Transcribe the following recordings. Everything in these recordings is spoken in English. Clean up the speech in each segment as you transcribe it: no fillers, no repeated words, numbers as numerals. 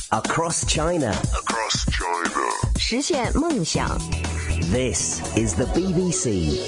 Across China. Across China. 实现梦想。 This is the BBC.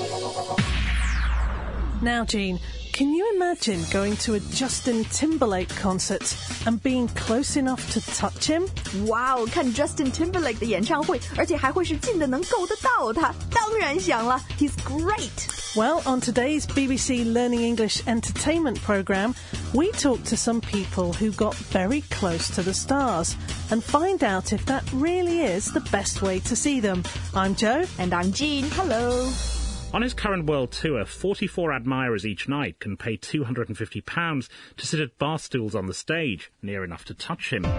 Now, Jean, can you imagine going to a Justin Timberlake concert and being close enough to touch him? 哇哦，看 Justin Timberlake 的演唱会，而且还会是近的能够得到他，当然想了 ，He's great. Well, on today's BBC Learning English entertainment programme, we talk to some people who got very close to the stars and find out if that really is the best way to see them. I'm Jo. And I'm Jean. Hello. On his current world tour, 44 admirers each night can pay £250 to sit at bar stools on the stage, near enough to touch him.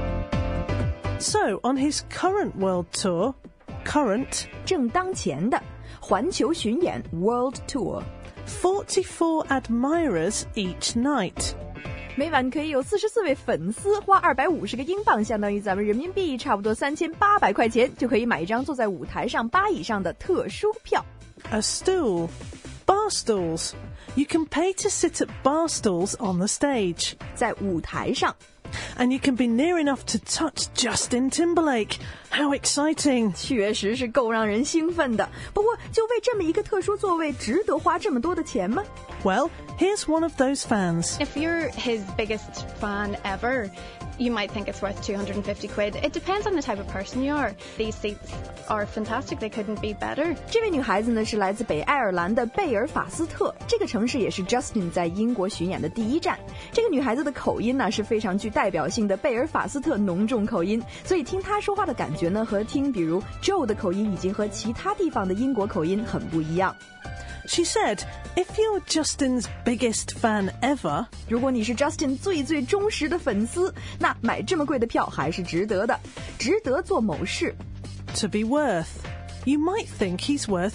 So, on his current world tour, current 正当前的环球巡演 World Tour， 44 admirers each night. 每晚可以有44位粉丝花250个英镑，相当于咱们人民币差不多3800块钱，就可以买一张坐在舞台上8以上的特殊票。 A stool. Bar stools. You can pay to sit at bar stools on the stage. 在舞台上。 And you can be near enough to touch Justin Timberlake. How exciting. 确实是够让人兴奋的。不过，就为这么一个特殊座位，值得花这么多的钱吗？ Well, here's one of those fans. If you're his biggest fan ever, you might think it's worth £250. It depends on the type of person you are. These seats are fantastic. They couldn't be better. 这位女孩子呢是来自北爱尔兰的贝尔法斯特，这个城市也是 Justin 在英国巡演的第一站。这个女孩子的口音呢是非常具代表性的贝尔法斯特浓重口音，所以听她说话的感觉呢和听比如 Joe 的口音以及和其他地方的英国口音很不一样。 She said, if you're Justin's biggest fan ever, 如果你是 Justin 最忠实的粉丝，那买这么贵的票还是值得的，值得做某事。 to be worth. You might think he's worth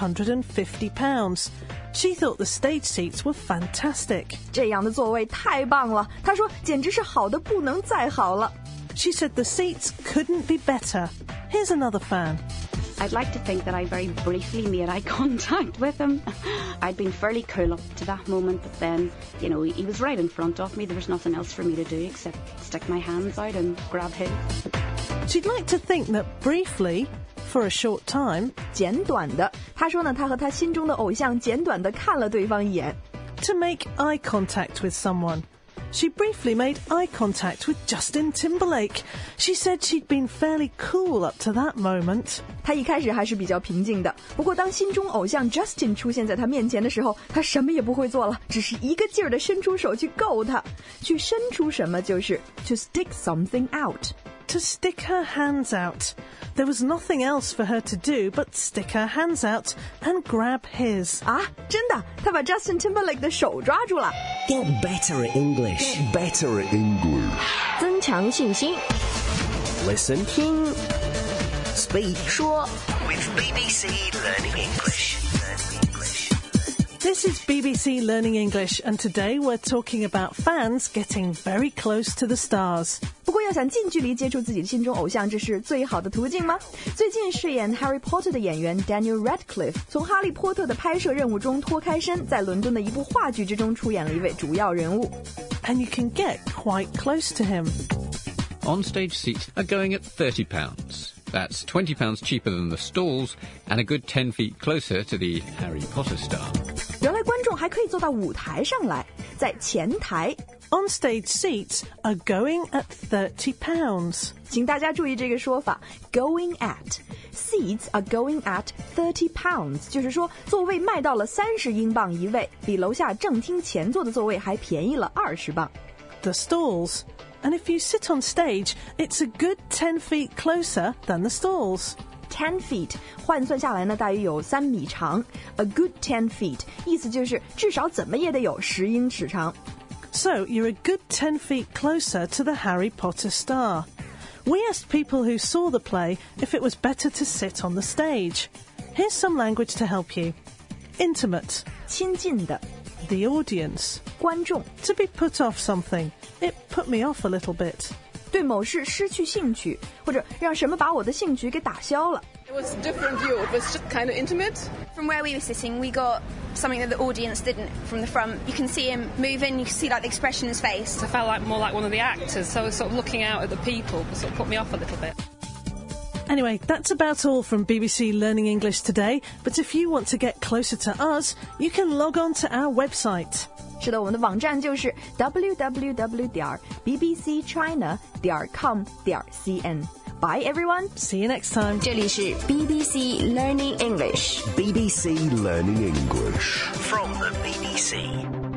£250. She thought the stage seats were fantastic. 这样的座位太棒了，她说简直是好的不能再好了。 She said the seats couldn't be better. Here's another fan. I'd like to think that I very briefly made eye contact with him. I'd been fairly cool up to that moment, but then, you know, he was right in front of me. There was nothing else for me to do except stick my hands out and grab his. She'd like to think that briefly, for a short time, 简短的，她说呢，她和她心中的偶像简短的看了对方一眼。 to make eye contact with someone. She briefly made eye contact with Justin Timberlake. She said she'd been fairly cool up to that moment. 她一开始还是比较平静的，不过当心中偶像 Justin 出现在她面前的时候，她什么也不会做了，只是一个劲儿的伸出手去够他，去伸出什么就是 to stick something out. To stick her hands out. There was nothing else for her to do but stick her hands out and grab his. 啊，真的，她把 Justin Timberlake 的手抓住了。 Get better at English. Get better at English. 增强信心， Listen, 听 speak, 说。 with BBC Learning English. This is BBC Learning English, and today we're talking about fans getting very close to the stars. 不过要想近距离接触自己的心中偶像，这是最好的途径吗？最近饰演 Harry Potter 的演员 Daniel Radcliffe 从哈利波特的拍摄任务中脱开身，在伦敦的一部话剧之中出演了一位主要人物。 And you can get quite close to him. On-stage seats are going at £30. That's £20 cheaper than the stalls and a good 10 feet closer to the Harry Potter star. 原来观众还可以坐到舞台上来，在前台。 On-stage seats are going at £30. 请大家注意这个说法 going at seats are going at £30， 就是说座位卖到了30英镑一位，比楼下正厅前座的座位还便宜了20镑。 The stalls. And if you sit on stage, it's a good 10 feet closer than the stalls. 10 feet 换算下来呢，大约有3米长。A good 10 feet 意思就是至少怎么也得有10英尺长。 So you're a good 10 feet closer to the Harry Potter star. We asked people who saw the play if it was better to sit on the stage. Here's some language to help you. Intimate. 亲近的 The audience. 观众 To be put off something. It put me off a little bit. 对某事失去兴趣，或者让什么把我的兴趣给打消了。 It was a different view. It was just kind of intimate. From where we were sitting, we got something that the audience didn't from the front. You can see him moving, you can see like the expression in his face. I felt like more like one of the actors, so I was sort of looking out at the people, it sort of put me off a little bit. Anyway, that's about all from BBC Learning English today. But if you want to get closer to us, you can log on to our website. 是的，我们的网站就是 www.bbcchina.com.cn。 Bye everyone. See you next time. 这里是 BBC Learning English. BBC Learning English. From the BBC.